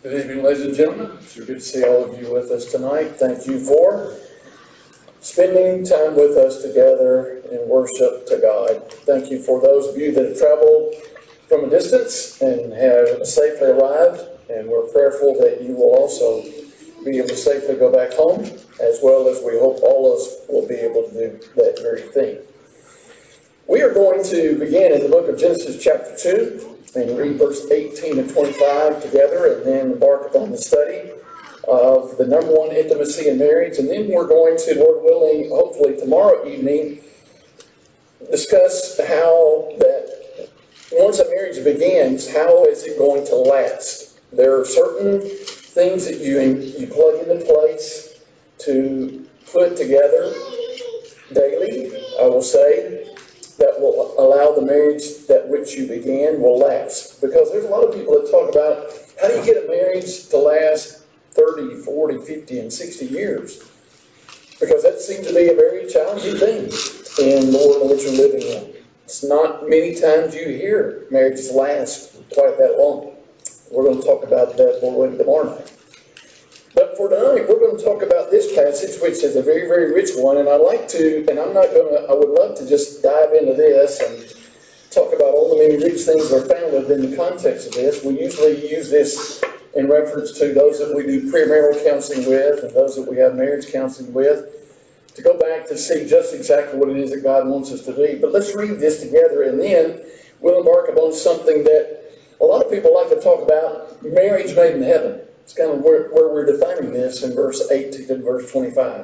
Good evening, ladies and gentlemen. It's good to see all of you with us tonight. Thank you for spending time with us together in worship to God. Thank you for those of you that have traveled from a distance and have safely arrived. And we're prayerful that you will also be able to safely go back home, as well as we hope all of us will be able to do that very thing. We are going to begin in the book of Genesis chapter 2 and read verse 18 and 25 together, and then embark upon the study of the number one, intimacy in marriage. And then we're going to, Lord willing, hopefully tomorrow evening, discuss how that once a marriage begins, how is it going to last? There are certain things that you plug into place to put together daily, I will say, that will allow the marriage that which you began will last. Because there's a lot of people that talk about how do you get a marriage to last 30, 40, 50, and 60 years? Because that seems to be a very challenging thing in the world in which we're living in. It's not many times you hear marriages last quite that long. We're going to talk about that more tomorrow night. But for tonight, we're going to talk about this passage, which is a very, very rich one. And I would love to just dive into this and talk about all the many rich things that are found within the context of this. We usually use this in reference to those that we do premarital counseling with and those that we have marriage counseling with, to go back to see just exactly what it is that God wants us to do. But let's read this together, and then we'll embark upon something that a lot of people like to talk about, marriage made in heaven. It's kind of where we're defining this in verse 18 and verse 25.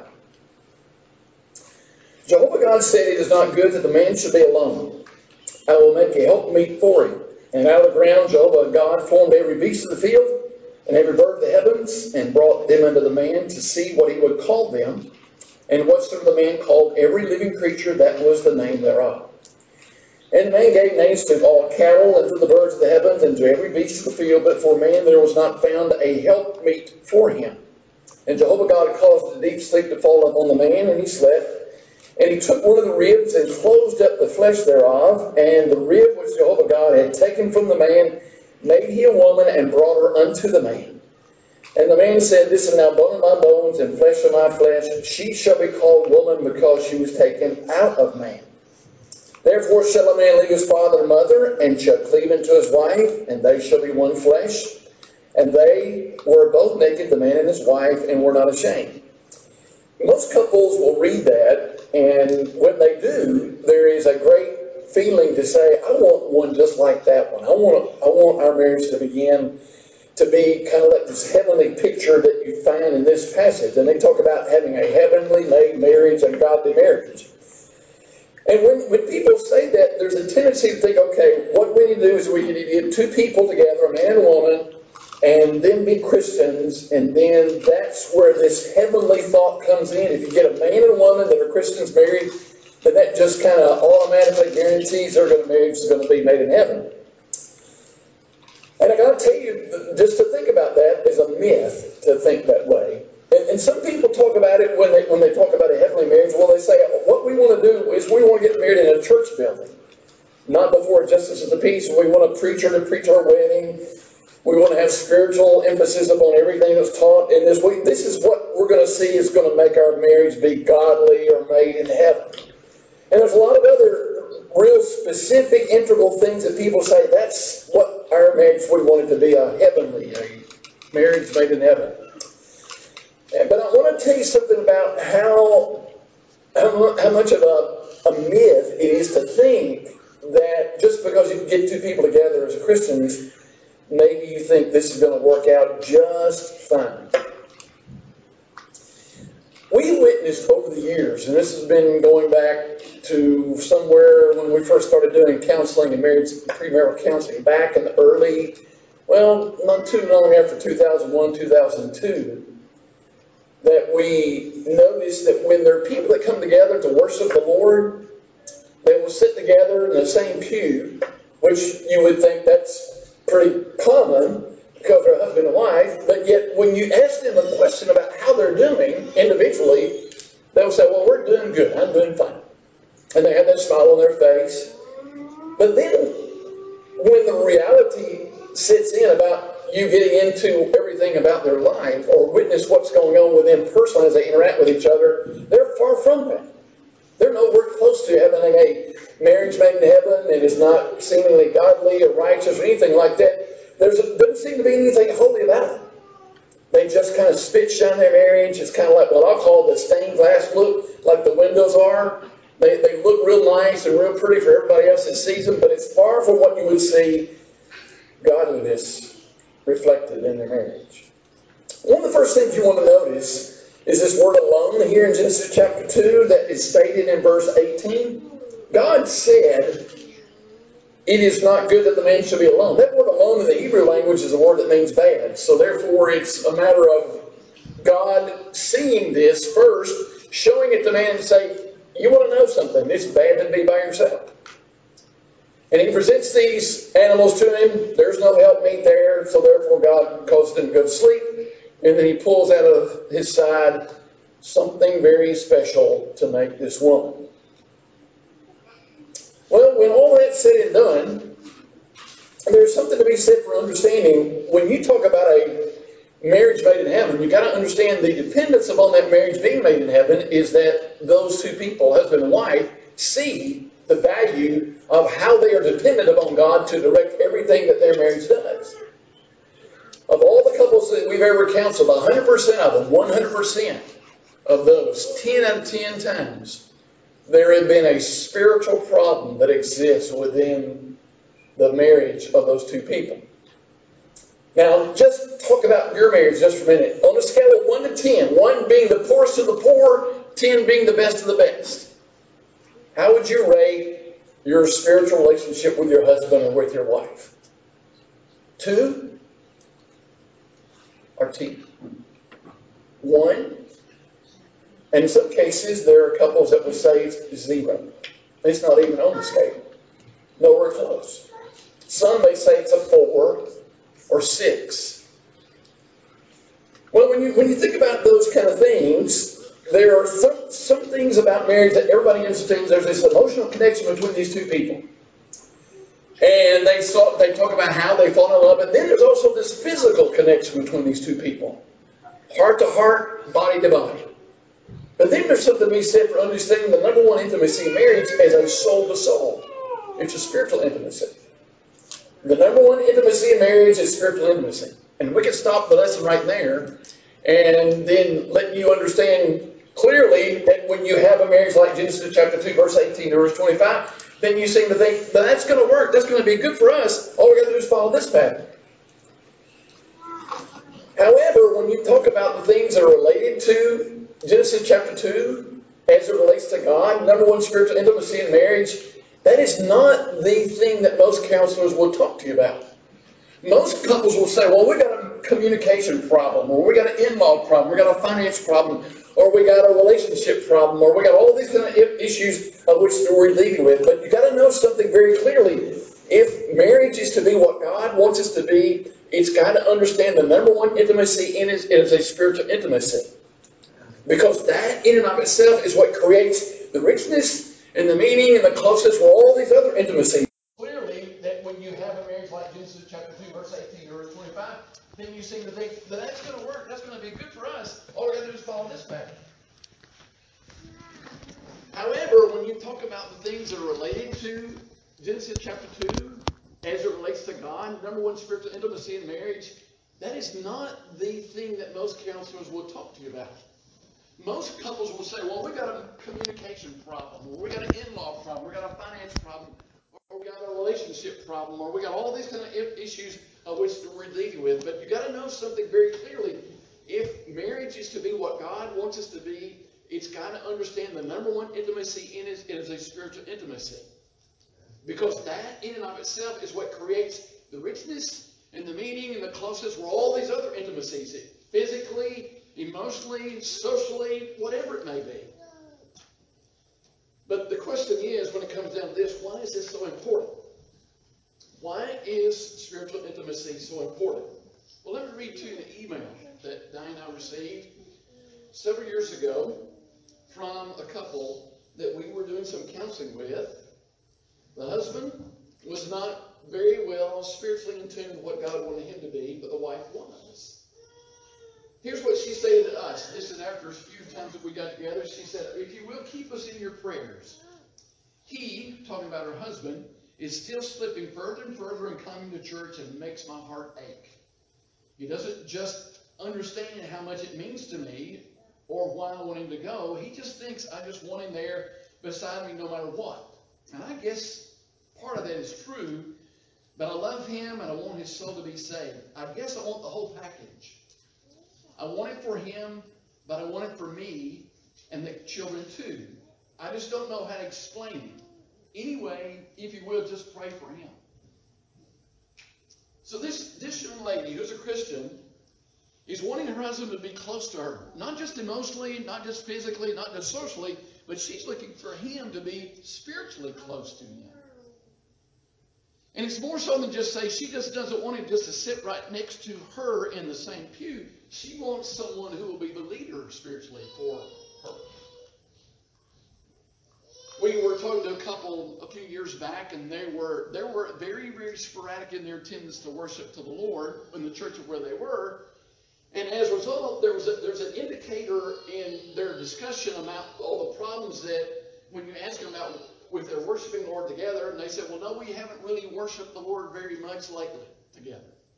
Jehovah God said, "It is not good that the man should be alone. I will make a helpmeet for him." And out of the ground Jehovah God formed every beast of the field and every bird of the heavens, and brought them unto the man to see what he would call them. And whatsoever the man called every living creature, that was the name thereof. And the man gave names to all cattle, and to the birds of the heavens, and to every beast of the field. But for man there was not found a helpmeet for him. And Jehovah God caused the deep sleep to fall upon the man, and he slept. And he took one of the ribs, and closed up the flesh thereof. And the rib which Jehovah God had taken from the man made he a woman, and brought her unto the man. And the man said, "This is now bone of my bones, and flesh of my flesh. She shall be called woman, because she was taken out of man. Therefore shall a man leave his father and mother, and shall cleave unto his wife, and they shall be one flesh. And they were both naked, the man and his wife, and were not ashamed." Most couples will read that, and when they do, there is a great feeling to say, "I want one just like that one. I want our marriage to begin to be kind of like this heavenly picture that you find in this passage." And they talk about having a heavenly made marriage and godly marriage. And when people say that, there's a tendency to think, okay, what we need to do is we need to get two people together, a man and a woman, and then be Christians, and then that's where this heavenly thought comes in. If you get a man and a woman that are Christians married, then that just kind of automatically guarantees their marriage is going to be made in heaven. And I got to tell you, just to think about that is a myth to think that way. And some people talk about it when they talk about a heavenly marriage. Well, they say, what we want to do is we want to get married in a church building, not before justice of the peace. We want a preacher to preach our wedding. We want to have spiritual emphasis upon everything that's taught in this week. This is what we're going to see is going to make our marriage be godly or made in heaven. And there's a lot of other real specific, integral things that people say, that's what our marriage, we want it to be, a marriage made in heaven. But I want to tell you something about how much of a myth it is to think that just because you get two people together as Christians, maybe you think this is going to work out just fine. We witnessed over the years, and this has been going back to somewhere when we first started doing counseling and marriage, premarital counseling, back in the early, well, not too long after 2001, 2002, that we noticed that when there are people that come together to worship the Lord, they will sit together in the same pew, which you would think that's pretty common because they're husband and wife, but yet when you ask them a question about how they're doing individually, they'll say, "Well, we're doing good, I'm doing fine." And they have that smile on their face. But then, when the reality sits in about you getting into everything about their life or witness what's going on with them personally as they interact with each other, they're far from that. They're nowhere close to having a marriage made in heaven and is not seemingly godly or righteous or anything like that. There doesn't seem to be anything holy about it. They just kind of spit shine their marriage. It's kind of like what I call the stained glass look, like the windows are. They look real nice and real pretty for everybody else that sees them, but it's far from what you would see godliness reflected in their marriage. One of the first things you want to notice is this word alone here in Genesis chapter 2 that is stated in verse 18. God said, it is not good that the man should be alone. That word alone in the Hebrew language is a word that means bad. So therefore it's a matter of God seeing this first, showing it to man and say, you want to know something, it's bad to be by yourself. And he presents these animals to him. There's no helpmeet there, so therefore God caused him to go to sleep. And then he pulls out of his side something very special to make this woman. Well, when all that's said and done, there's something to be said for understanding. When you talk about a marriage made in heaven, you've got to understand the dependence upon that marriage being made in heaven is that those two people, husband and wife, see the value of how they are dependent upon God to direct everything that their marriage does. Of all the couples that we've ever counseled, 100% of them, 100% of those, 10 out of 10 times, there had been a spiritual problem that exists within the marriage of those two people. Now, just talk about your marriage just for a minute. On a scale of 1 to 10, 1 being the poorest of the poor, 10 being the best of the best, how would you rate your spiritual relationship with your husband or with your wife? 2 or 10? 1? And in some cases, there are couples that would say it's 0. It's not even on the scale. Nowhere close. Some may say it's a 4 or 6. Well, when you think about those kind of things, there are some things about marriage that everybody understands. There's this emotional connection between these two people. And they talk about how they fall in love, but then there's also this physical connection between these two people. Heart to heart, body to body. But then there's something to be said for understanding the number one intimacy in marriage as a soul to soul. It's a spiritual intimacy. The number one intimacy in marriage is spiritual intimacy. And we can stop the lesson right there and then let you understand clearly that when you have a marriage like Genesis chapter 2, verse 18 to verse 25, then you seem to think, that's going to work. That's going to be good for us. All we got to do is follow this pattern. However, when you talk about the things that are related to Genesis chapter 2, as it relates to God, number one spiritual intimacy in marriage, that is not the thing that most counselors will talk to you about. Most couples will say, well, we got a communication problem, or we got an in-law problem, we got a finance problem, or we got a relationship problem, or we got all these kind of issues of which we're dealing with. But you got to know something very clearly. If marriage is to be what God wants us to be, it's got to understand the number one intimacy in it is a spiritual intimacy. Because that in and of itself is what creates the richness and the meaning and the closeness for all these other intimacies. Clearly, that when you have a marriage like Genesis chapter 2, verse 18 or verse 25, then you seem to think that's going to work, that's going to be good for us. All we got to do is follow this pattern. However, when you talk about the things that are related to Genesis chapter 2, as it relates to God, number one spiritual intimacy in marriage, that is not the thing that most counselors will talk to you about. Most couples will say, well, we got a communication problem, or we got an in-law problem, we got a finance problem, or we got a relationship problem, or we got all these kind of issues of which we're dealing with. But you got to know something very clearly. If marriage is to be what God wants us to be, it's got to understand the number one intimacy in it is a spiritual intimacy. Because that in and of itself is what creates the richness and the meaning and the closeness for all these other intimacies, physically, emotionally, socially, whatever it may be. But the question is, when it comes down to this, why is this so important? Why is spiritual intimacy so important? Well, let me read to you the email that Diane and I received several years ago from a couple that we were doing some counseling with. The husband was not very well spiritually in tune with what God wanted him to be, but the wife was. Here's what she said to us. This is after a few times that we got together. She said, if you will, keep us in your prayers. He, talking about her husband, is still slipping further and further in coming to church and makes my heart ache. He doesn't just understand how much it means to me or why I want him to go. He just thinks I just want him there beside me no matter what. And I guess part of that is true, but I love him and I want his soul to be saved. I guess I want the whole package. I want it for him, but I want it for me and the children too. I just don't know how to explain it. Anyway, if you will, just pray for him. So this young lady, who's a Christian, is wanting her husband to be close to her. Not just emotionally, not just physically, not just socially, but she's looking for him to be spiritually close to him. And it's more so than just say, she just doesn't want him just to sit right next to her in the same pew. She wants someone who will be the leader spiritually for her. We were talking to a couple a few years back, and they were very, very sporadic in their attendance to worship to the Lord in the church of where they were. And as a result, there's an indicator in their discussion about all the problems that when you ask them about with their worshiping the Lord together, and they said, well, no, we haven't really worshiped the Lord very much lately together.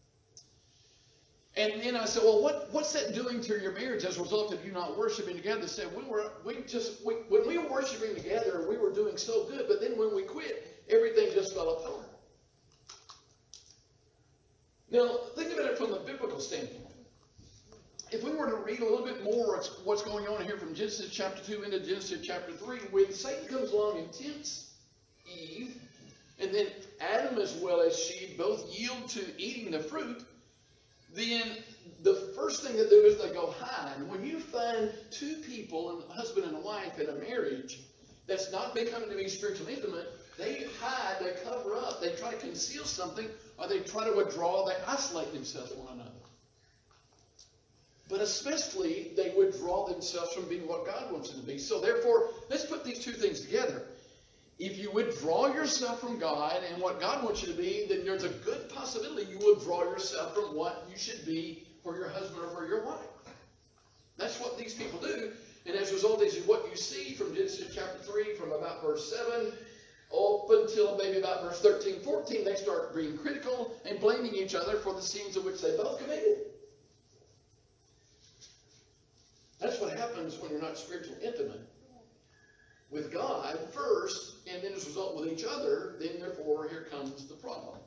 And then I said, well, what's that doing to your marriage as a result of you not worshiping together? They said, when we were worshiping together, we were doing so good, but then when we quit, everything just fell apart. Now, think about it from the biblical standpoint. If we were to read a little bit more of what's going on here from Genesis chapter 2 into Genesis chapter 3, when Satan comes along and tempts Eve, and then Adam as well as she both yield to eating the fruit, then the first thing they do is they go hide. When you find two people, a husband and a wife in a marriage, that's not becoming to be spiritually intimate, they hide, they cover up, they try to conceal something, or they try to withdraw, they isolate themselves from one another. But especially, they withdraw themselves from being what God wants them to be. So therefore, let's put these two things together. If you withdraw yourself from God and what God wants you to be, then there's a good possibility you withdraw yourself from what you should be for your husband or for your wife. That's what these people do. And as a result, this is what you see from Genesis chapter 3, from about verse 7 up until maybe about verse 13, 14, they start being critical and blaming each other for the sins in which they both committed. That's what happens when you're not spiritually intimate with God first, and then as a result with each other, then therefore here comes the problem.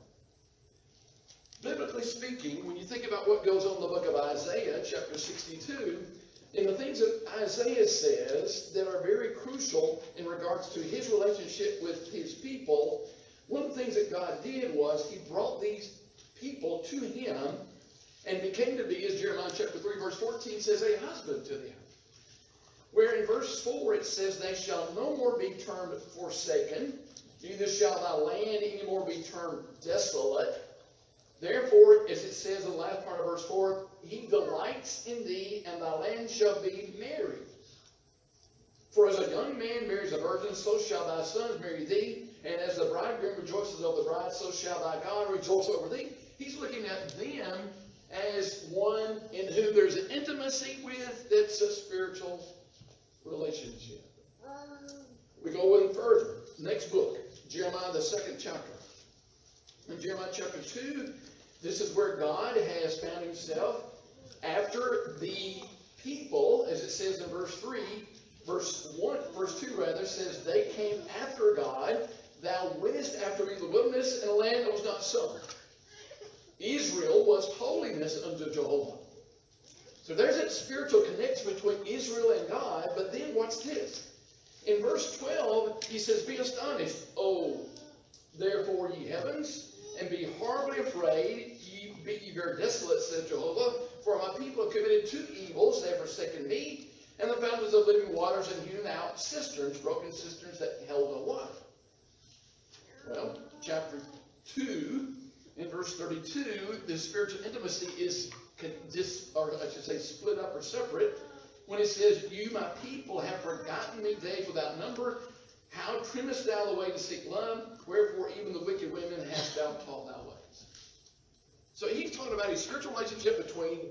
Biblically speaking, when you think about what goes on in the book of Isaiah, chapter 62, and the things that Isaiah says that are very crucial in regards to his relationship with his people, one of the things that God did was he brought these people to him and became to be, as Jeremiah chapter 3, verse 14 says, a husband to them. Where in verse 4 it says, they shall no more be termed forsaken, neither shall thy land any more be termed desolate. Therefore, as it says in the last part of verse 4, he delights in thee, and thy land shall be married. For as a young man marries a virgin, so shall thy sons marry thee, and as the bridegroom rejoices over the bride, so shall thy God rejoice over thee. He's looking at them as one in whom there's an intimacy with that's a spiritual relationship. We go one further. Next book, Jeremiah, the 2nd chapter. In Jeremiah chapter 2, this is where God has found himself after the people, as it says in verse 3, verse 2 rather, says, they came after God, thou wentest after me in the wilderness in a land that was not sown. Israel was holiness unto Jehovah. So there's that spiritual connection between Israel and God, but then watch this. In verse 12, he says, be astonished, O therefore ye heavens, and be horribly afraid, be ye very desolate, says Jehovah, for my people have committed two evils, they have forsaken me, and the fountains of living waters, and hewn out cisterns, broken cisterns that held no water. Well, chapter 2, in verse 32, the spiritual intimacy is split up or separate. When it says, you, my people, have forgotten me days without number, how trimmest thou the way to seek love? Wherefore even the wicked women hast thou taught thy ways. about a spiritual relationship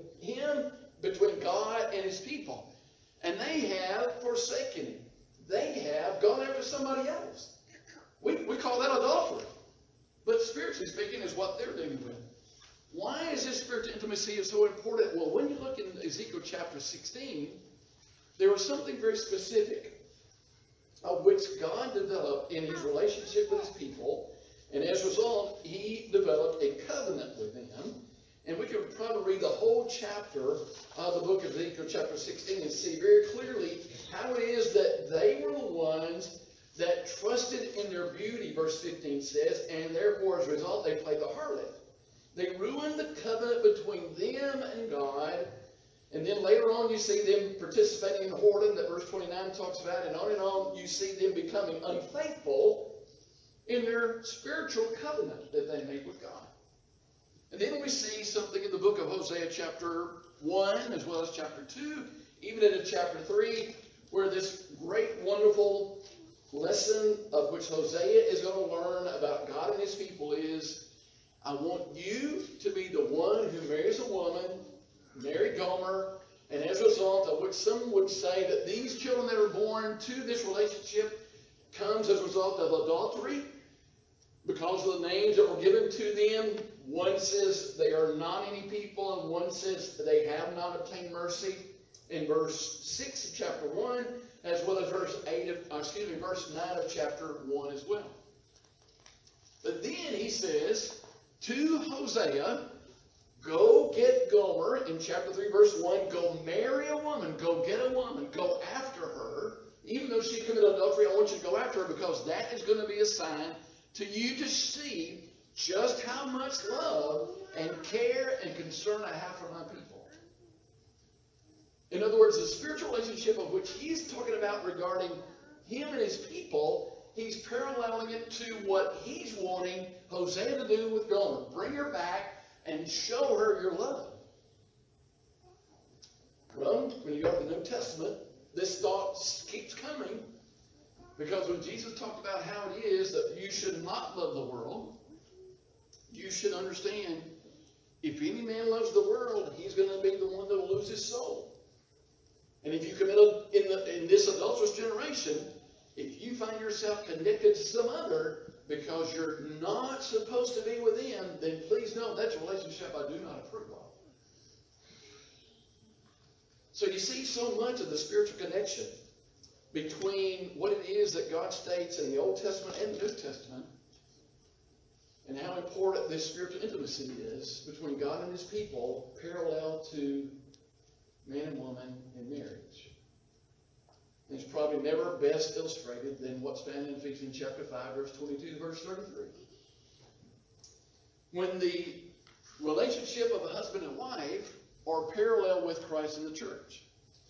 between God and his people. And they have forsaken him. They have gone after somebody else. We call that adultery. But spiritually speaking is what they're dealing with. Why is this spiritual intimacy so important? Well, when you look in Ezekiel chapter 16, there was something very specific of which God developed in his relationship with his people. And as a result, he developed a covenant with them. And we could probably read the whole chapter of the book of Ezekiel chapter 16 and see very clearly how it is that they were the ones that trusted in their beauty, verse 15 says, and therefore as a result they played the harlot. They ruined the covenant between them and God. And then later on you see them participating in whoredom that verse 29 talks about, and on you see them becoming unfaithful in their spiritual covenant that they made with God. And then we see something in the book of Hosea chapter 1 as well as chapter 2, even into chapter 3, where this great, wonderful lesson of which Hosea is going to learn about God and his people is, I want you to be the one who marries a woman, marry Gomer, and as a result of which some would say that these children that are born to this relationship comes as a result of adultery because of the names that were given to them. One says they are not any people, and one says they have not obtained mercy in verse 6 of chapter 1, as well as verse 9 of chapter 1 as well. But then he says to Hosea, go get Gomer in chapter 3, verse 1. Go marry a woman. Go get a woman. Go after her. Even though she committed adultery, I want you to go after her because that is going to be a sign to you to see just how much love and care and concern I have for my people. In other words, the spiritual relationship of which he's talking about regarding him and his people, he's paralleling it to what he's wanting Hosea to do with Gomer. Bring her back and show her your love. Well, when you go to the New Testament, this thought keeps coming because when Jesus talked about how it is that you should not love the world, you should understand if any man loves the world, he's going to be the one that will lose his soul. And if you commit in this adulterous generation, if you find yourself connected to some other because you're not supposed to be with them, then please know that's a relationship I do not approve of. So you see so much of the spiritual connection between what it is that God states in the Old Testament and the New Testament, and how important this spiritual intimacy is between God and his people, parallel to man and woman in marriage. And it's probably never best illustrated than what's found in Ephesians chapter 5, verse 22 to verse 33. When the relationship of a husband and wife are parallel with Christ and the church.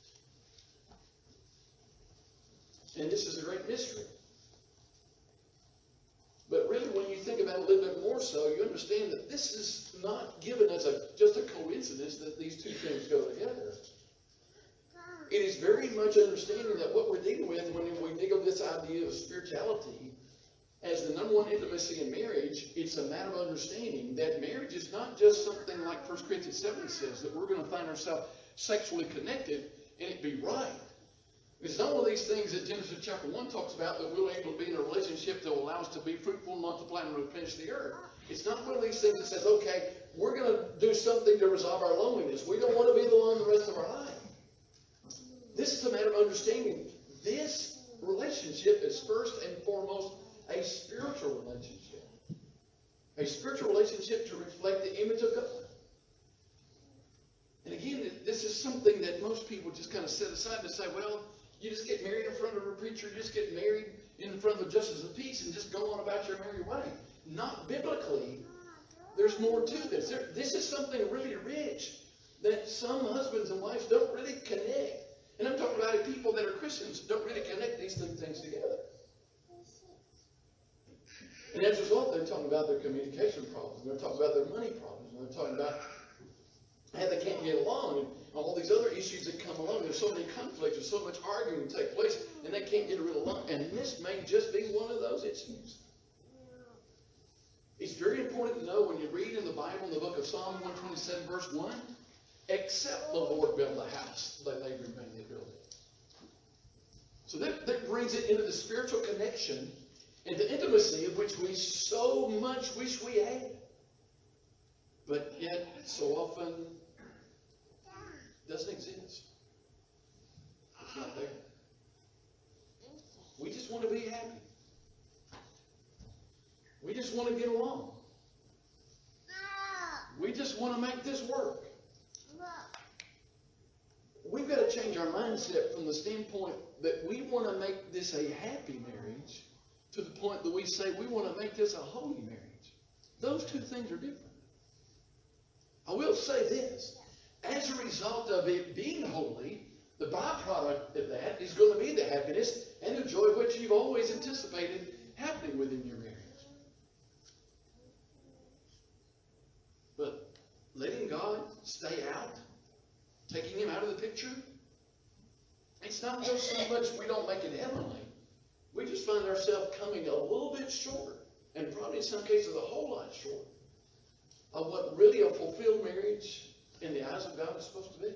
And this is a great mystery. But really, when you think about it a little bit more so, you understand that this is not given as just a coincidence that these two things go together. It is very much understanding that what we're dealing with when we dig up this idea of spirituality as the number one intimacy in marriage, it's a matter of understanding that marriage is not just something like 1 Corinthians 7 says, that we're going to find ourselves sexually connected and it be right. It's not one of these things that Genesis chapter 1 talks about that we're able to be in a relationship that will allow us to be fruitful, multiply, and replenish the earth. It's not one of these things that says, okay, we're going to do something to resolve our loneliness. We don't want to be alone the rest of our life. This is a matter of understanding. This relationship is first and foremost a spiritual relationship. A spiritual relationship to reflect the image of God. And again, this is something that most people just kind of set aside and say, well, you just get married in front of a preacher, you just get married in front of the justice of peace and just go on about your merry way. Not biblically. There's more to this. This is something really rich that some husbands and wives don't really connect. And I'm talking about people that are Christians don't really connect these two things together. And as a result, they're talking about their communication problems. They're talking about their money problems. They're talking about how they can't get along and all these other issues that come along. There's so many conflicts. There's so much arguing that take place, and they can't get rid of along. And this may just be one of those issues. It's very important to know when you read in the Bible, in the book of Psalm 127, 27, verse 1. Except the Lord build the house, they labor in vain that build it. So that brings it into the spiritual connection and the intimacy of which we so much wish we had. But yet, so often, doesn't exist. It's not there. We just want to be happy. We just want to get along. We just want to make this work. We've got to change our mindset from the standpoint that we want to make this a happy marriage to the point that we say we want to make this a holy marriage. Those two things are different. I will say this. As a result of it being holy, the byproduct of that is going to be the happiness and the joy which you've always anticipated happening within your marriage. But letting God stay out, taking Him out of the picture, it's not just so much we don't make it heavenly. We just find ourselves coming a little bit short, and probably in some cases a whole lot short, of what really a fulfilled marriage in the eyes of God is supposed to be.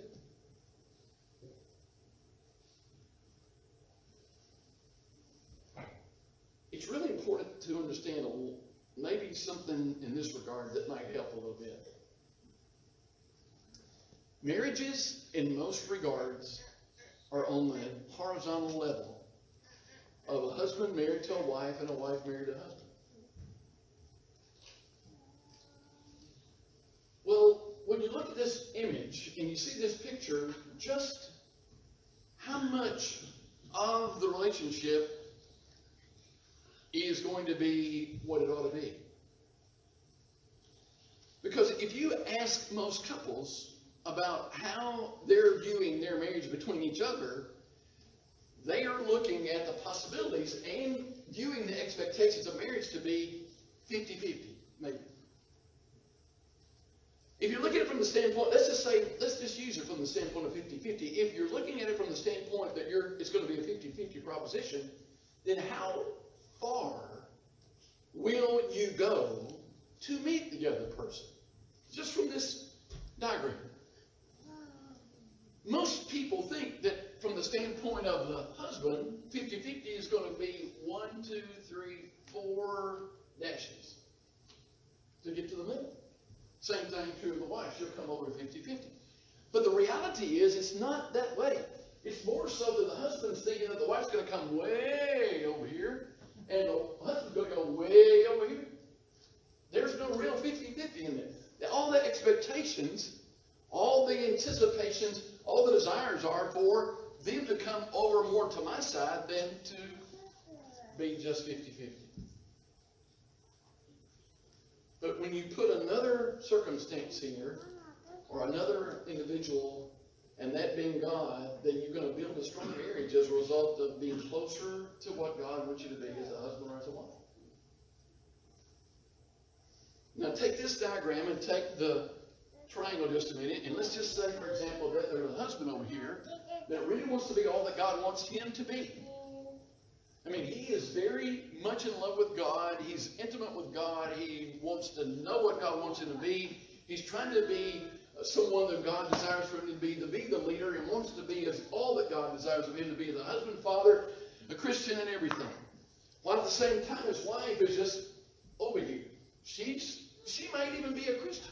It's really important to understand maybe something in this regard that might help a little bit. Marriages, in most regards, are on the horizontal level of a husband married to a wife and a wife married to a husband. Well, when you look at this image and you see this picture, just how much of the relationship is going to be what it ought to be? Because if you ask most couples about how they're viewing their marriage between each other, they are looking at the possibilities and viewing the expectations of marriage to be 50-50, maybe. If you're looking at it from the standpoint, let's just use it from the standpoint of 50-50. If you're looking at it from the standpoint that it's going to be a 50-50 proposition, then how far will you go to meet the other person? Just from this diagram. Most people think that from the standpoint of the husband, 50-50 is going to be 1, 2, 3, 4 dashes to get to the middle. Same thing true of the wife. She'll come over 50-50. But the reality is it's not that way. It's more so that the husband's thinking that the wife's going to come way over here and the husband's going to go way over here. There's no real 50-50 in there. All the expectations, all the anticipations, all the desires are for them to come over more to my side than to be just 50-50. But when you put another circumstance here, or another individual, and that being God, then you're going to build a strong marriage as a result of being closer to what God wants you to be as a husband or as a wife. Now take this diagram and take the triangle just a minute, and let's just say, for example, that there's a husband over here that really wants to be all that God wants him to be. I mean, he is very much in love with God. He's intimate with God. He wants to know what God wants him to be. He's trying to be someone that God desires for him to be the leader, and wants to be as all that God desires of him to be, the husband, father, a Christian, and everything. While at the same time, his wife is just over here. She might even be a Christian.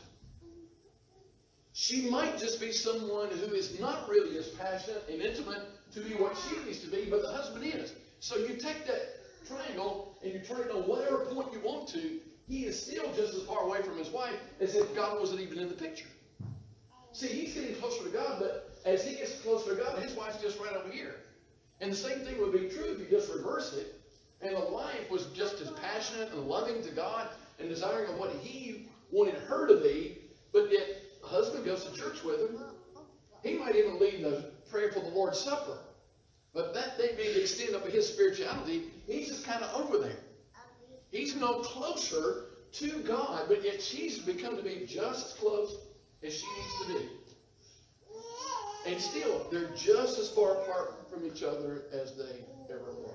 She might just be someone who is not really as passionate and intimate to be what she needs to be, but the husband is. So you take that triangle and you turn it on whatever point you want to, he is still just as far away from his wife as if God wasn't even in the picture. See, he's getting closer to God, but as he gets closer to God, his wife's just right over here. And the same thing would be true if you just reverse it, and the wife was just as passionate and loving to God and desiring of what he wanted her to be, but yet the husband goes to church with him. He might even lead the prayer for the Lord's Supper. But that may be the extent of his spirituality. He's just kind of over there. He's no closer to God, but yet she's become to be just as close as she needs to be. And still, they're just as far apart from each other as they ever were.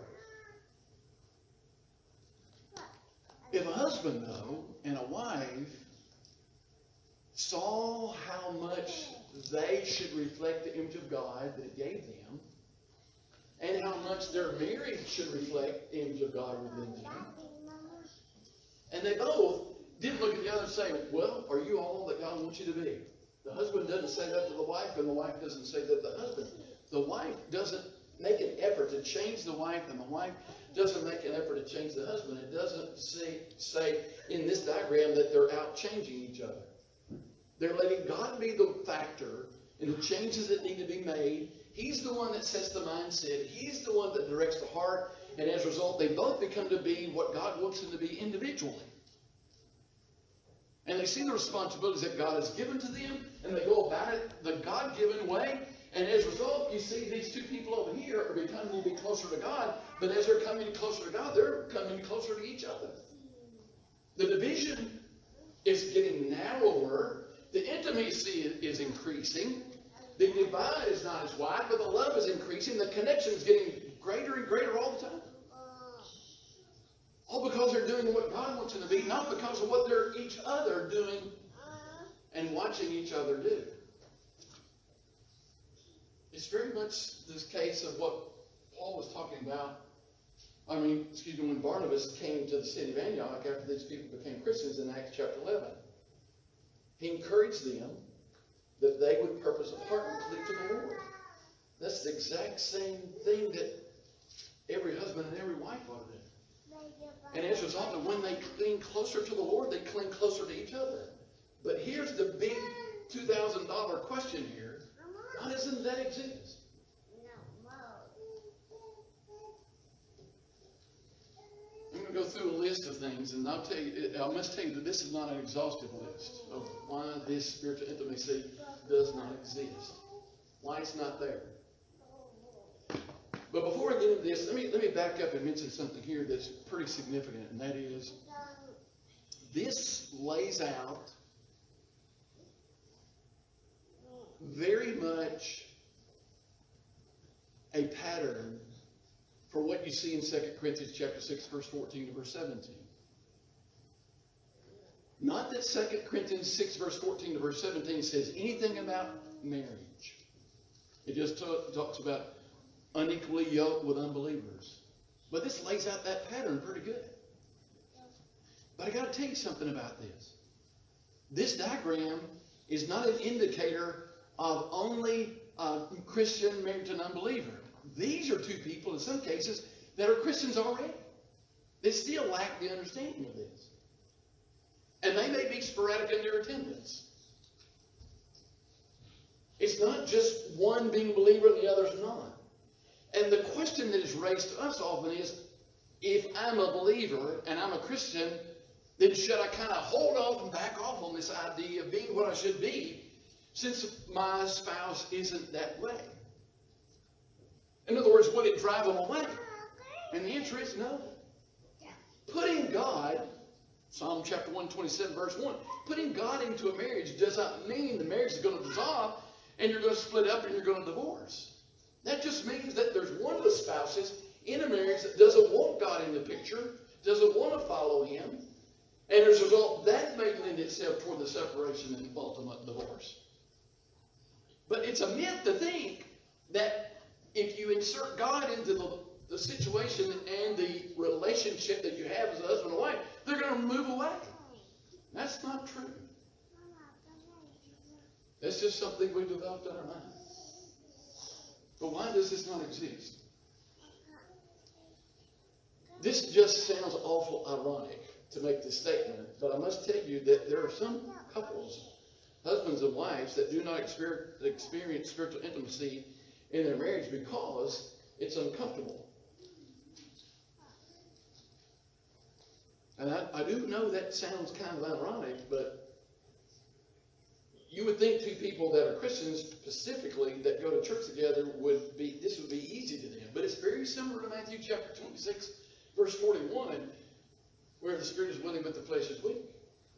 If a husband, though, and a wife saw how much they should reflect the image of God that He gave them, and how much their marriage should reflect the image of God within them. And they both didn't look at the other and say, well, are you all that God wants you to be? The husband doesn't say that to the wife, and the wife doesn't say that to the husband. The wife doesn't make an effort to change the wife, and the wife doesn't make an effort to change the husband. It doesn't say in this diagram that they're out changing each other. They're letting God be the factor in the changes that need to be made. He's the one that sets the mindset. He's the one that directs the heart. And as a result, they both become to be what God wants them to be individually. And they see the responsibilities that God has given to them, and they go about it the God-given way. And as a result, you see these two people over here are becoming to be closer to God. But as they're coming closer to God, they're coming closer to each other. The division is getting narrower. The intimacy is increasing. The divide is not as wide, but the love is increasing. The connection is getting greater and greater all the time. All because they're doing what God wants them to be, not because of what they're each other doing and watching each other do. It's very much this case of what Paul was talking about. When Barnabas came to the city of Antioch after these people became Christians in Acts chapter 11. He encouraged them that they would purpose of heart and cleave to the Lord. That's the exact same thing that every husband and every wife ought to do. And as a result, when they cling closer to the Lord, they cling closer to each other. But here's the big $2,000 question here. Why doesn't that exist? I'm going to go through a list of things, and I must tell you that this is not an exhaustive list of why this spiritual intimacy does not exist. Why it's not there. But before I get into this, let me back up and mention something here that's pretty significant, and that is this lays out very much a pattern for what you see in 2 Corinthians chapter 6, verse 14 to verse 17. Not that 2 Corinthians 6, verse 14 to verse 17 says anything about marriage. It just talks about unequally yoked with unbelievers. But this lays out that pattern pretty good. But I got to tell you something about this. This diagram is not an indicator of only a Christian married to an unbeliever. These are two people, in some cases, that are Christians already. They still lack the understanding of this. And they may be sporadic in their attendance. It's not just one being a believer and the other's not. And the question that is raised to us often is, if I'm a believer and I'm a Christian, then should I kind of hold off and back off on this idea of being what I should be, since my spouse isn't that way? In other words, would it drive them away? And the answer is no. Putting God, Psalm chapter 127, verse 1, putting God into a marriage does not mean the marriage is going to dissolve and you're going to split up and you're going to divorce. That just means that there's one of the spouses in a marriage that doesn't want God in the picture, doesn't want to follow Him, and as a result, that may lend itself toward the separation and ultimate divorce. But it's a myth to think that if you insert God into the situation and the relationship that you have as a husband and wife, they're going to move away. That's not true. That's just something we've developed in our mind. But why does this not exist? This just sounds awful ironic to make this statement, but I must tell you that there are some couples, husbands and wives, that do not experience spiritual intimacy in their marriage because it's uncomfortable. And I do know that sounds kind of ironic, but you would think two people that are Christians specifically that go to church together this would be easy to them. But it's very similar to Matthew chapter 26, verse 41, where the spirit is willing but the flesh is weak.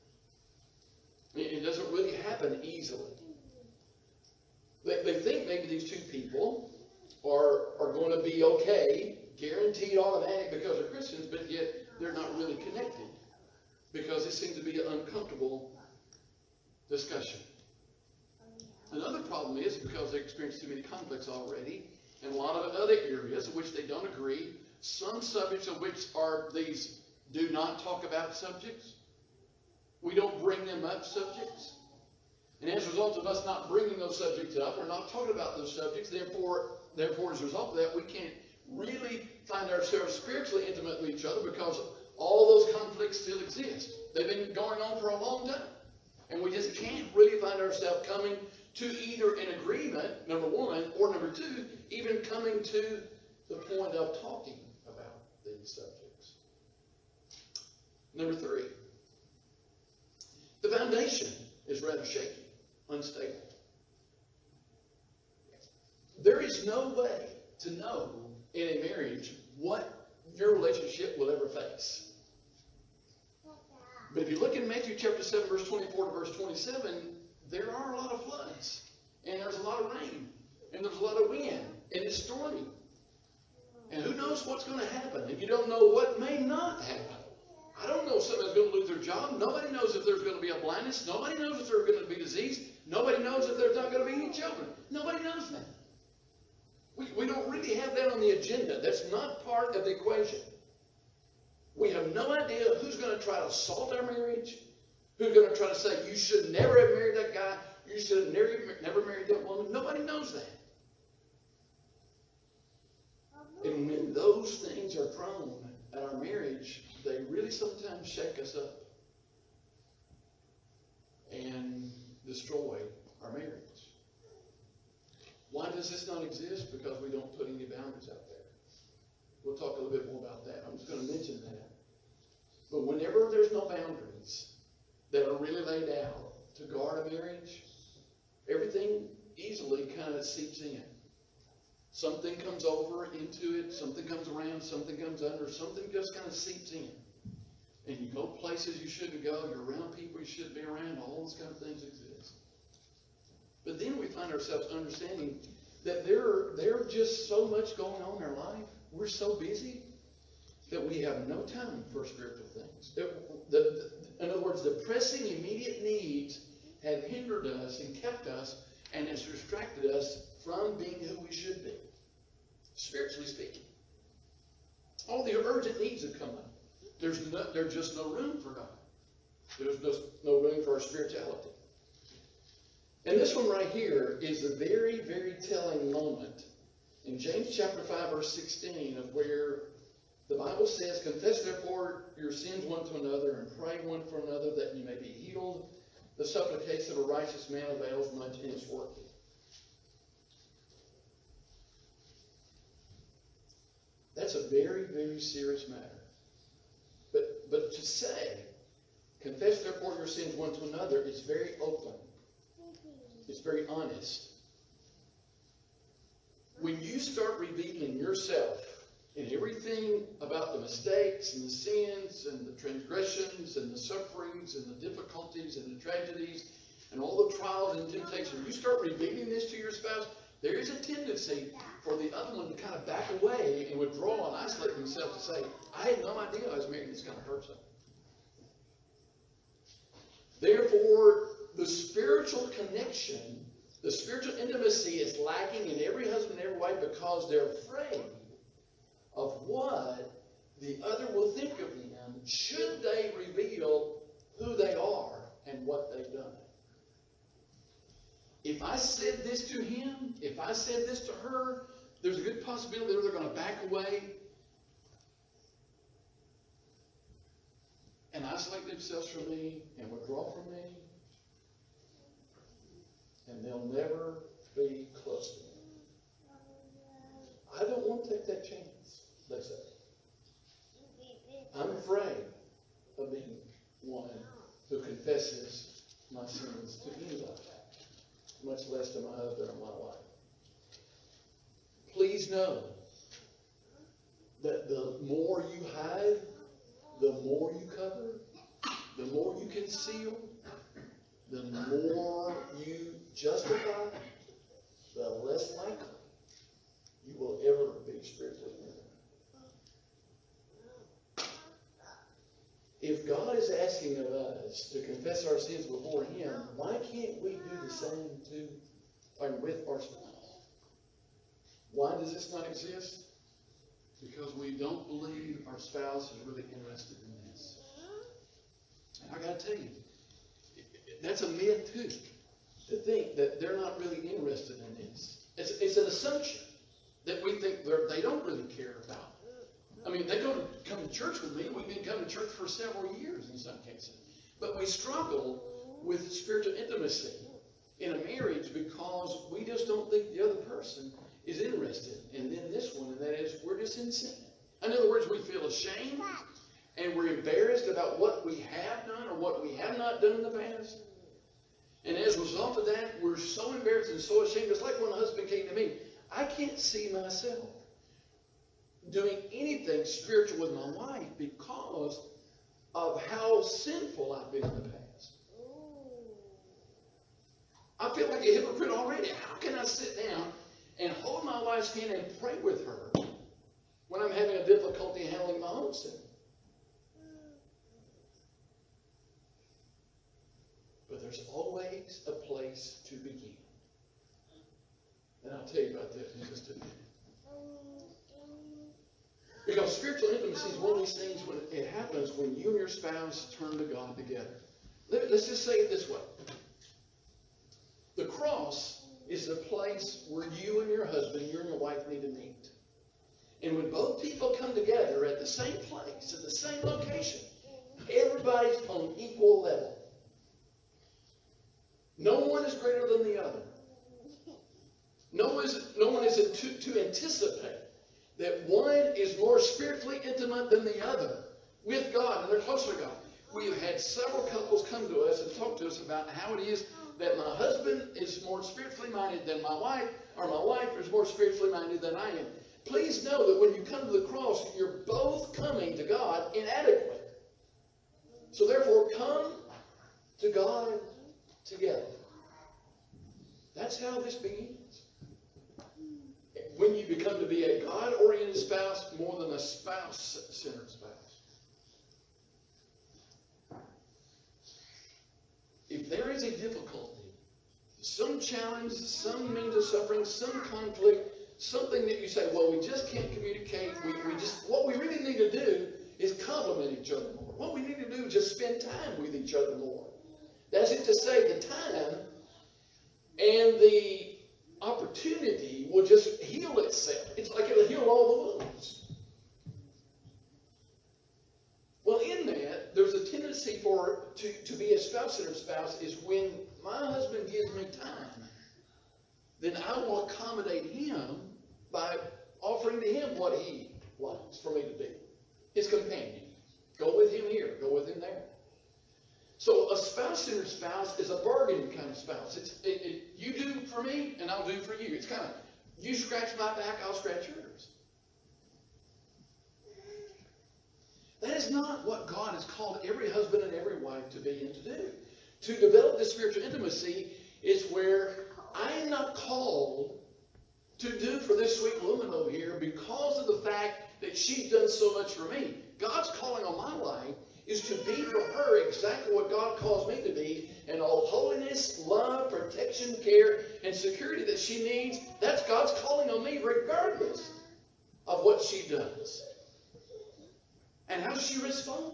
It doesn't really happen easily. They think maybe these two people are going to be okay, guaranteed automatic because they're Christians, but yet they're not really connected because they seem to be uncomfortable discussion. Another problem is because they've experienced too many conflicts already, in a lot of other areas in which they don't agree, some subjects of which are these do not talk about subjects. We don't bring them up subjects. And as a result of us not bringing those subjects up or not talking about those subjects, therefore, as a result of that, we can't really find ourselves spiritually intimate with each other because all those conflicts still exist. They've been going on for a long time. And we just can't really find ourselves coming to either an agreement, number one, or number two, even coming to the point of talking about these subjects. Number three, the foundation is rather shaky, unstable. There is no way to know in a marriage what your relationship will ever face. But if you look in Matthew chapter 7, verse 24 to verse 27, there are a lot of floods, and there's a lot of rain, and there's a lot of wind, and it's stormy. And who knows what's going to happen, and you don't know what may not happen. I don't know if somebody's going to lose their job. Nobody knows if there's going to be a blindness. Nobody knows if there's going to be disease. Nobody knows if there's not going to be any children. Nobody knows that. We don't really have that on the agenda. That's not part of the equation. We have no idea who's going to try to assault our marriage, who's going to try to say, you should never have married that guy, you should have never married that woman. Nobody knows that. And when those things are thrown at our marriage, they really sometimes shake us up and destroy our marriage. Why does this not exist? Because we don't put any boundaries out there. We'll talk a little bit more about that. I'm just going to mention that. But whenever there's no boundaries that are really laid out to guard a marriage, everything easily kind of seeps in. Something comes over into it, something comes around, something comes under, something just kind of seeps in. And you go places you shouldn't go, you're around people you shouldn't be around, all those kind of things exist. But then we find ourselves understanding that there's just so much going on in our life. We're so busy that we have no time for spiritual things. In other words, the pressing immediate needs have hindered us and kept us and has distracted us from being who we should be, spiritually speaking. All the urgent needs have come up. There's just no room for God. There's no room for our spirituality. And this one right here is a very, very telling moment in James chapter 5, verse 16, of where the Bible says, confess therefore your sins one to another and pray one for another that you may be healed. The supplication of a righteous man avails much and is working. That's a very, very serious matter. But to say, confess therefore your sins one to another, is very open. It's very honest. When you start revealing yourself and everything about the mistakes and the sins and the transgressions and the sufferings and the difficulties and the tragedies and all the trials and temptations, you start revealing this to your spouse, there is a tendency for the other one to kind of back away and withdraw and isolate himself to say, I had no idea I was married this kind of person. Therefore, the spiritual connection, the spiritual intimacy is lacking in every husband in every wife because they're afraid of what the other will think of them should they reveal who they are and what they've done. If I said this to him, if I said this to her, there's a good possibility they're going to back away and isolate themselves from me and withdraw from me. And they'll never be close to me. I don't want to take that chance, they say. I'm afraid of being one who confesses my sins to anybody, much less to my husband or my wife. Please know that the more you hide, the more you cover, the more you conceal, the more you justify, the less likely you will ever be spiritually intimate. If God is asking of us us to confess our sins before Him, why can't we do the same with our spouse? Why does this not exist? Because we don't believe our spouse is really interested in this. And I got to tell you, that's a myth too, to think that they're not really interested in this. It's an assumption that we think they don't really care about. I mean, they come to church with me. We've been coming to church for several years in some cases. But we struggle with spiritual intimacy in a marriage because we just don't think the other person is interested. And then this one, and that is, we're just in sin. In other words, we feel ashamed and we're embarrassed about what we have done or what we have not done in the past. And as a result of that, we're so embarrassed and so ashamed. It's like when a husband came to me. I can't see myself doing anything spiritual with my wife because of how sinful I've been in the past. I feel like a hypocrite already. How can I sit down and hold my wife's hand and pray with her when I'm having a difficulty handling my own sin? But there's always a place to begin. And I'll tell you about that in just a minute. Because spiritual intimacy is one of these things when it happens when you and your spouse turn to God together. Let's just say it this way. The cross is the place where you and your husband, you and your wife need to meet. And when both people come together at the same place, at the same location, everybody's on equal level. No one is greater than the other. No one is to anticipate that one is more spiritually intimate than the other with God, and they're closer to God. We have had several couples come to us and talk to us about how it is that my husband is more spiritually minded than my wife, or my wife is more spiritually minded than I am. Please know that when you come to the cross, you're both coming to God inadequate. So therefore, come to God together. That's how this begins. When you become to be a God-oriented spouse more than a spouse-centered spouse. If there is a difficulty, some challenge, some means of suffering, some conflict, something that you say, well, we just can't communicate. What we really need to do is compliment each other more. What we need to do is just spend time with each other more. That's it to say the time and the opportunity will just heal itself. It's like it'll heal all the wounds. Well, in that, there's a tendency to be a spouse-centered spouse is when my husband gives me time, then I will accommodate him by offering to him what he wants for me to be. His companion. Go with him here. Go with him there. So a spouse-centered spouse is a bargaining kind of spouse. You do for me, and I'll do for you. It's kind of, you scratch my back, I'll scratch yours. That is not what God has called every husband and every wife to be and to do. To develop this spiritual intimacy is where I am not called to do for this sweet woman over here because of the fact that she's done so much for me. God's calling on my life is to be for her exactly what God calls me to be, and all holiness, love, protection, care, and security that she needs. That's God's calling on me regardless of what she does and how she responds.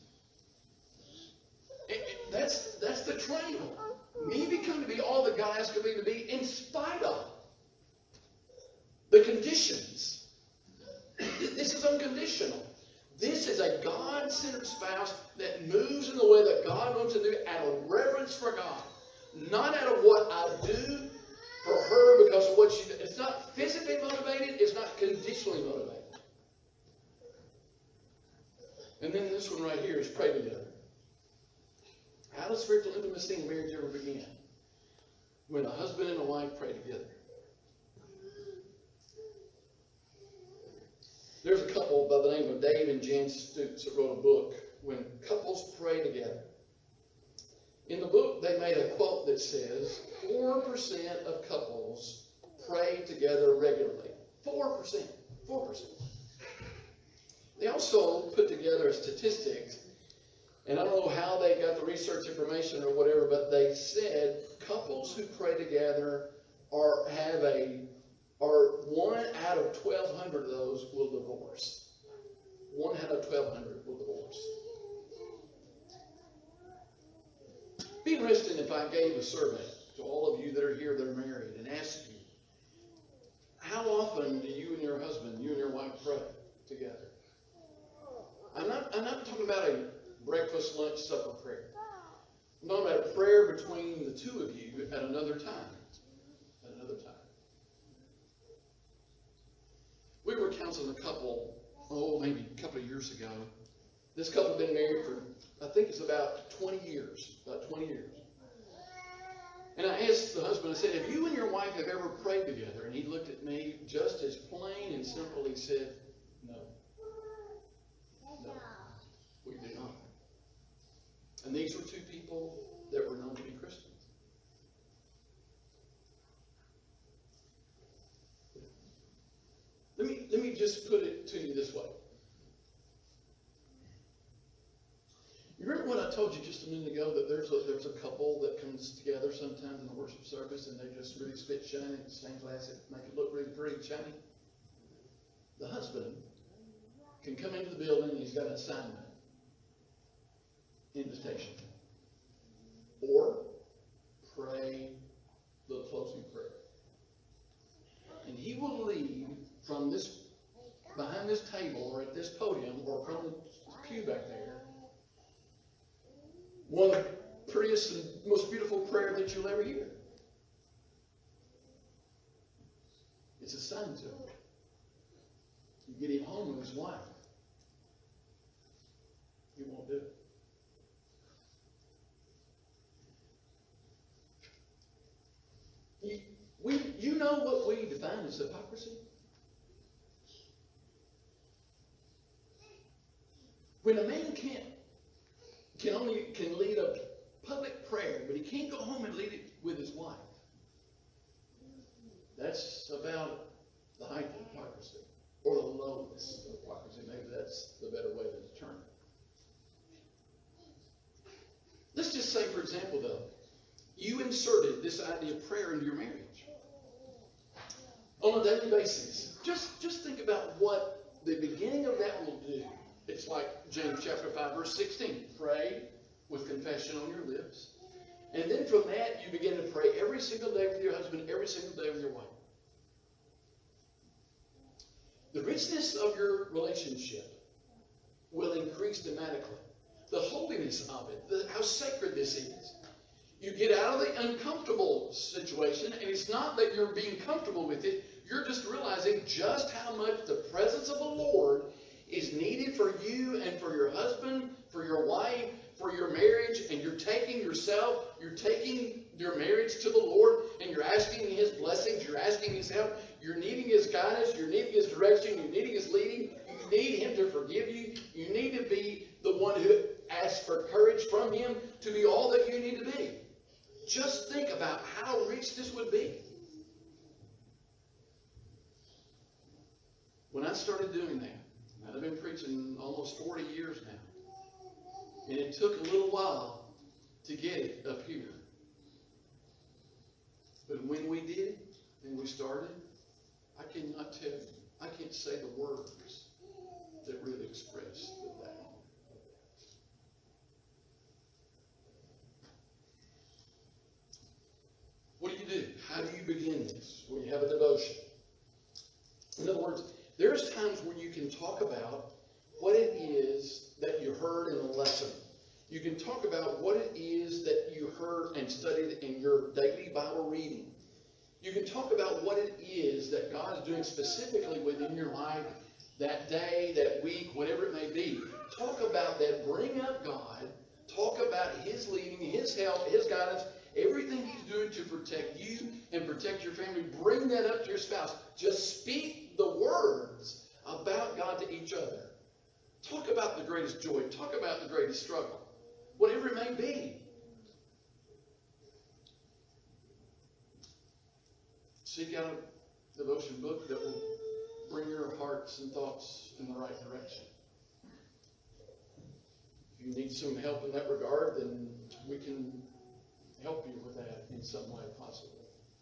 That's the triangle. Me become to be all that God asked me to be in spite of the conditions. This is unconditional. This is a God-centered spouse that moves in the way that God wants to do out of reverence for God. Not out of what I do for her because of what she does. It's not physically motivated. It's not conditionally motivated. And then this one right here is pray together. How does spiritual intimacy in marriage ever begin? When a husband and a wife pray together. There's a couple by the name of Dave and Jan Stutes that wrote a book, When Couples Pray Together. In the book, they made a quote that says, 4% of couples pray together regularly. 4%. 4%. They also put together a statistic, And I don't know how they got the research information or whatever, but they said couples who pray together are 1 out of 1,200 of those will divorce. 1 out of 1,200 will divorce. Be interesting if I gave a survey to all of you that are here that are married and asked you, how often do you and your husband, you and your wife pray together? I'm not talking about a breakfast, lunch, supper prayer. I'm talking about a prayer between the two of you at another time. At another time. We were counseling a couple, maybe a couple of years ago. This couple had been married for, I think it's about 20 years. About 20 years. And I asked the husband, I said, have you and your wife have ever prayed together? And he looked at me just as plain and simple. He said, no. No, we do not. And these were two people that were known to be Christians. Let me just put it to you this way. You remember what I told you just a minute ago, that there's a couple that comes together sometimes in a worship service and they just really spit shine and stained glass it, make it look really pretty and shiny? The husband can come into the building and he's got an assignment, invitation, or pray the closing prayer. And he will lead from this, behind this table or at this podium or from the pew back there, one of the prettiest and most beautiful prayer that you'll ever hear. It's assigned to him. You get him home with his wife. He won't do it. You know what we define as hypocrisy? When a man can lead a public prayer, but he can't go home and lead it with his wife. That's about the height of hypocrisy, or the lowness of hypocrisy. Maybe that's the better way to determine it. Let's just say, for example, though, you inserted this idea of prayer into your marriage on a daily basis. Just think about what the beginning of that will do. It's like James chapter 5, verse 16. Pray with confession on your lips. And then from that, you begin to pray every single day with your husband, every single day with your wife. The richness of your relationship will increase dramatically. The holiness of it, how sacred this is. You get out of the uncomfortable situation, and it's not that you're being comfortable with it. You're just realizing just how much the presence of the Lord is needed for you and for your husband, for your wife, for your marriage, and you're taking your marriage to the Lord, and you're asking His blessings, you're asking His help, you're needing His guidance, you're needing His direction, you're needing His leading, you need Him to forgive you, you need to be the one who asks for courage from Him to be all that you need to be. Just think about how rich this would be. When I started doing that, I've been preaching almost 40 years now, and it took a little while to get it up here. But when we did it, and we started, I cannot tell you, I can't say the words that really express the value. What do? How do you begin this? Well, you have a devotion. In other words, there's times where you can talk about what it is that you heard in a lesson. You can talk about what it is that you heard and studied in your daily Bible reading. You can talk about what it is that God is doing specifically within your life that day, that week, whatever it may be. Talk about that. Bring up God. Talk about His leading, His help, His guidance, everything He's doing to protect you and protect your family. Bring that up to your spouse. Just speak the words about God to each other. Talk about the greatest joy. Talk about the greatest struggle. Whatever it may be. Seek out a devotion book that will bring your hearts and thoughts in the right direction. If you need some help in that regard, then we can help you with that in some way possible.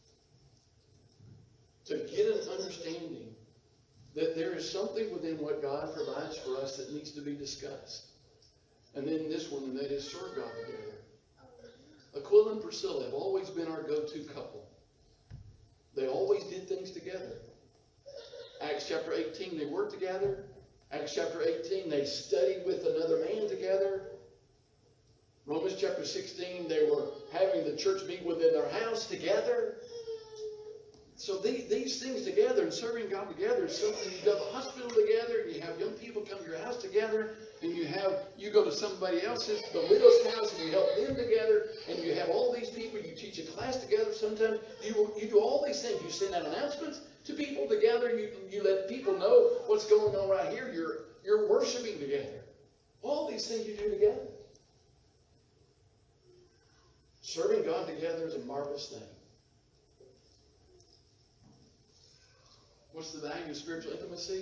To get an understanding that there is something within what God provides for us that needs to be discussed. And then this one, and that is serve God together. Aquila and Priscilla have always been our go-to couple. They always did things together. Acts chapter 18, they worked together. Acts chapter 18, they studied with another man together. Romans chapter 16, they were having the church meet within their house together. So these things together and serving God together is something. You go to the hospital together, and you have young people come to your house together, and you go to somebody else's, the widow's house, and you help them together, and you have all these people. You teach a class together. Sometimes you do all these things. You send out announcements to people together. You let people know what's going on right here. You're worshiping together. All these things you do together. Serving God together is a marvelous thing. What's the value of spiritual intimacy?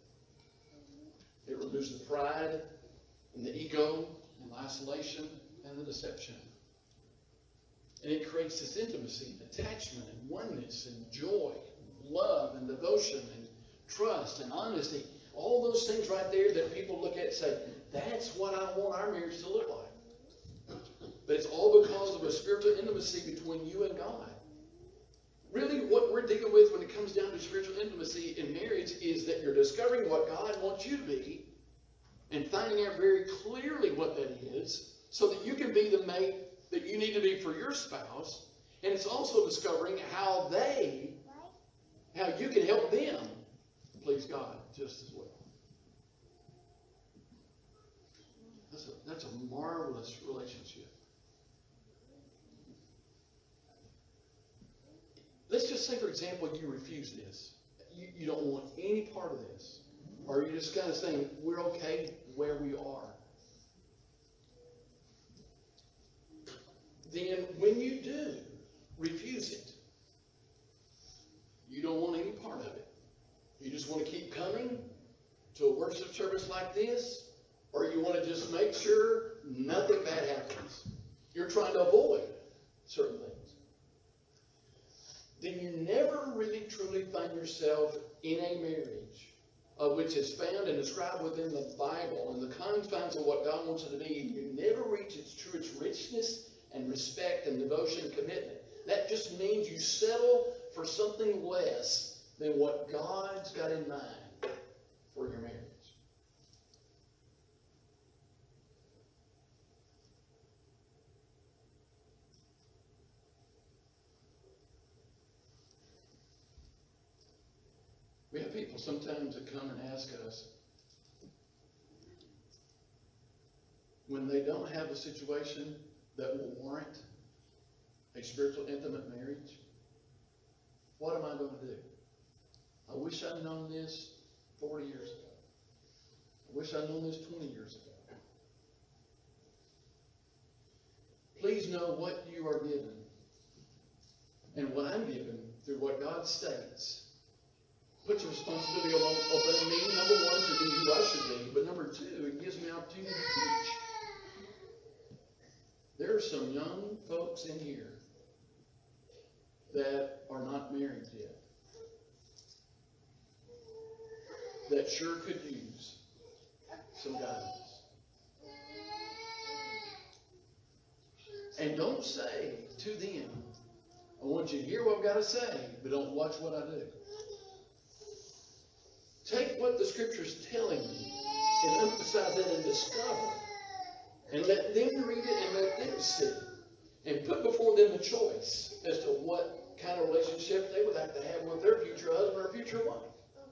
It removes the pride and the ego and the isolation and the deception. And it creates this intimacy and attachment and oneness and joy and love and devotion and trust and honesty. All those things right there that people look at and say, that's what I want our marriage to look like. But it's all because of a spiritual intimacy between you and God. Really, what we're dealing with when it comes down to spiritual intimacy in marriage is that you're discovering what God wants you to be and finding out very clearly what that is so that you can be the mate that you need to be for your spouse. And it's also discovering how you can help them please God just as well. That's a marvelous relationship. Let's just say, for example, you refuse this. You don't want any part of this. Or you're just kind of saying, we're okay where we are. Then when you do refuse it, you don't want any part of it. You just want to keep coming to a worship service like this, or you want to just make sure nothing bad happens. You're trying to avoid certain things. Then you never really truly find yourself in a marriage which is found and described within the Bible and the confines of what God wants it to be. You never reach its richness and respect and devotion and commitment. That just means you settle for something less than what God's got in mind for your marriage. We have people sometimes that come and ask us, when they don't have a situation that will warrant a spiritual, intimate marriage, what am I going to do? I wish I'd known this 40 years ago. I wish I'd known this 20 years ago. Please know what you are given and what I'm given through what God states. Puts a responsibility on me, number one, to be who I should be, but number two, it gives me an opportunity to teach. There are some young folks in here that are not married yet that sure could use some guidance. And don't say to them, I want you to hear what I've got to say, but don't watch what I do. Take what the Scripture's telling you and emphasize that and discover. And let them read it and let them see. And put before them a choice as to what kind of relationship they would like to have with their future husband or future wife.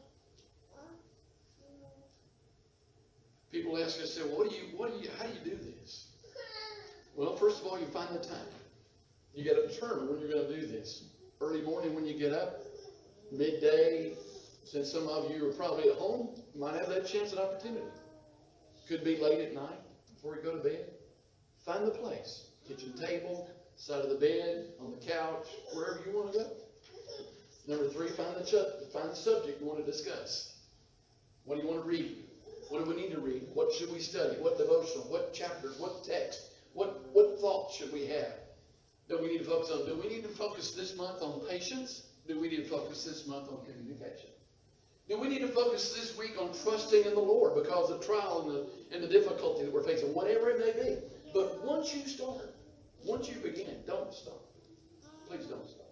People ask us, well, how do you do this? Well, first of all, you find the time. You got to determine when you're going to do this. Early morning when you get up, midday. Since some of you are probably at home, you might have that chance and opportunity. Could be late at night before you go to bed. Find the place. Kitchen table, side of the bed, on the couch, wherever you want to go. Number three, find the subject you want to discuss. What do you want to read? What do we need to read? What should we study? What devotional? What chapters? What text? What thoughts should we have that we need to focus on? Do we need to focus this month on patience? Do we need to focus this month on communication? Do we need to focus this week on trusting in the Lord because of the trial and the difficulty that we're facing, whatever it may be? But once you start, once you begin, don't stop. Please don't stop.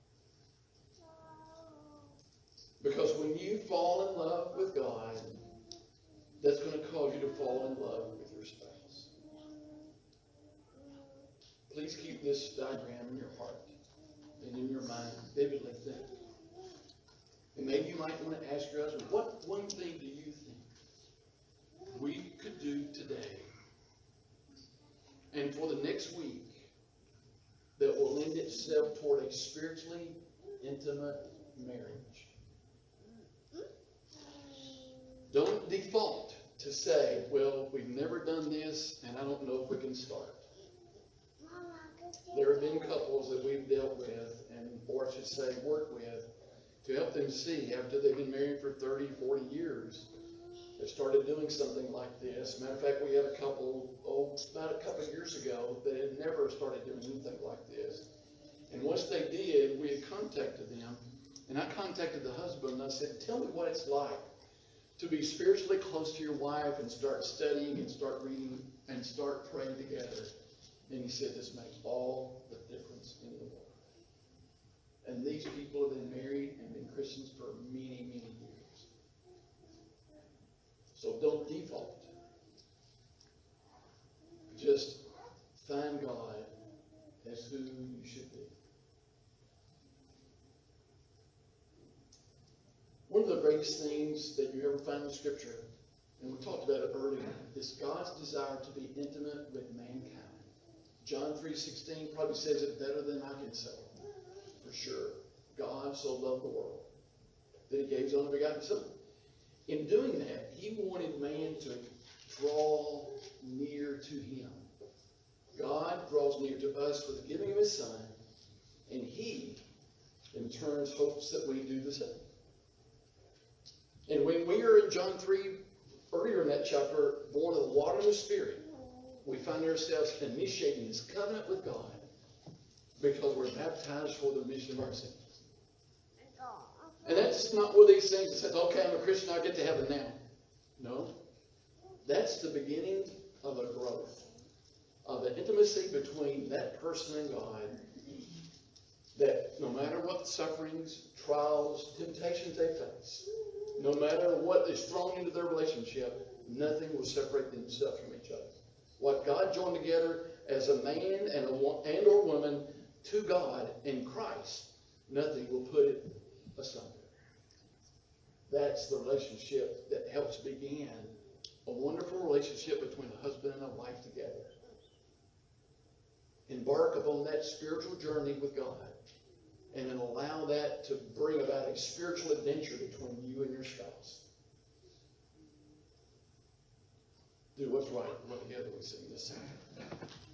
Because when you fall in love with God, that's going to cause you to fall in love with your spouse. Please keep this diagram in your heart and in your mind. Vividly think. And maybe you might want to ask your husband, what one thing do you think we could do today and for the next week that will lend itself toward a spiritually intimate marriage? Don't default to say, well, we've never done this and I don't know if we can start. There have been couples that we've dealt with, or I should say worked with, to help them see after they've been married for 30, 40 years, they started doing something like this. Matter of fact, we had a couple, about a couple of years ago, that had never started doing anything like this. And once they did, we had contacted them, and I contacted the husband, and I said, tell me what it's like to be spiritually close to your wife and start studying and start reading and start praying together. And he said, this makes all the difference in the world. And these people have been married and been Christians for many, many years. So don't default. Just find God as who you should be. One of the greatest things that you ever find in Scripture, and we talked about it earlier, is God's desire to be intimate with mankind. John 3:16 probably says it better than I can say it, for sure. God so loved the world that he gave his only begotten Son. In doing that, he wanted man to draw near to him. God draws near to us with the giving of his Son, and he, in turn, hopes that we do the same. And when we are in John 3, earlier in that chapter, born of the water and the Spirit, we find ourselves initiating this covenant with God because we're baptized for the remission of our sins. And that's not one of these things that says, okay, I'm a Christian, I get to heaven now. No. That's the beginning of a growth, of an intimacy between that person and God, that no matter what sufferings, trials, temptations they face, no matter what is thrown into their relationship, nothing will separate themselves from each other. What God joined together as a man and or woman to God in Christ, nothing will put it asunder. That's the relationship that helps begin a wonderful relationship between a husband and a wife together. Embark upon that spiritual journey with God and then allow that to bring about a spiritual adventure between you and your spouse. Do what's right. Together we sing this song.